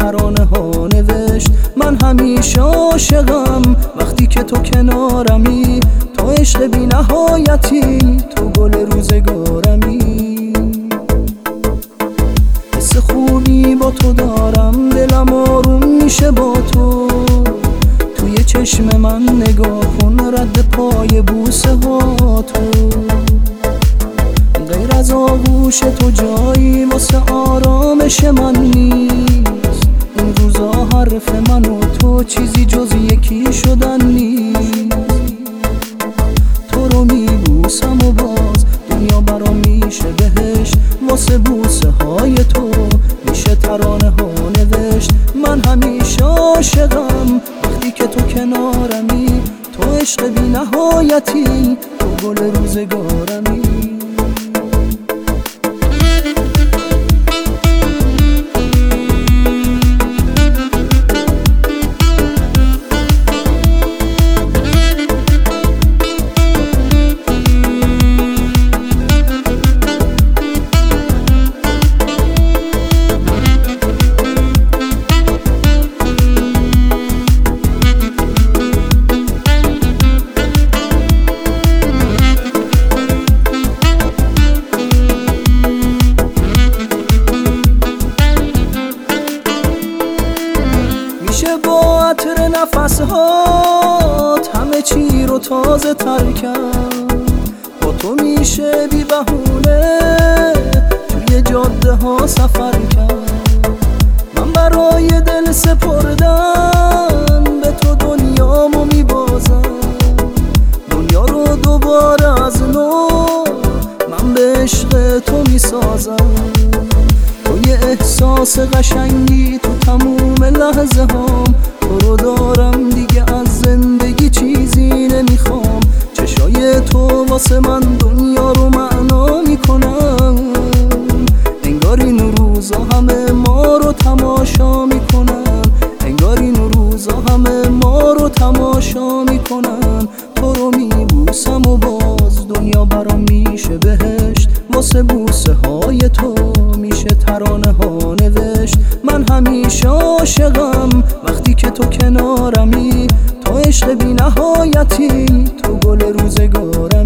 ترانه ها نوشت. من همیشه عاشقم وقتی که تو کنارمی، تو عشق بی نهایتی، تو گل روزگارمی. حس خوبی با تو دارم، دلم آروم میشه با تو. توی چشم من نگاه کن، رد پای بوسه ها تو. غیر از آغوش تو جایی واسه آرامش من نیست. این روزا حرف من و تو چیزی جز یکی شدن نیست. تو رو میبوسم و باز دنیا برام میشه بهشت. واسه بوسه های تو میشه ترانه ها نوشت. من همیشه عاشقم وقتی که تو کنارمی، تو عشق بی نهایتی، تو گل روزگارمی. با عطر نفسهات همه چی رو تازه تر کرد. با تو میشه بی بهونه توی جاده ها سفر کرد. من برای دل سپردن به تو دنیامو میبازم. دنیا رو دوباره از نو من به عشق تو میسازم. تو یه احساس قشنگی تو تموم لحظه هام. تو رو دارم دیگه از زندگی چیزی نمیخوام. چشای تو واسه من دنیا رو معنا میکنن. انگار این روزا همه ما رو تماشا میکنن. انگار این روزا همه ما رو تماشا میکنن. تو رو میبوسم و باز دنیا برام میشه بهشت. واسه بوسه های تو میشه ترانه ها نوشت. من همیشه عاشقم وقتی که تو کنارمی، تو عشق بی نهایتی، تو گل روزگارمی.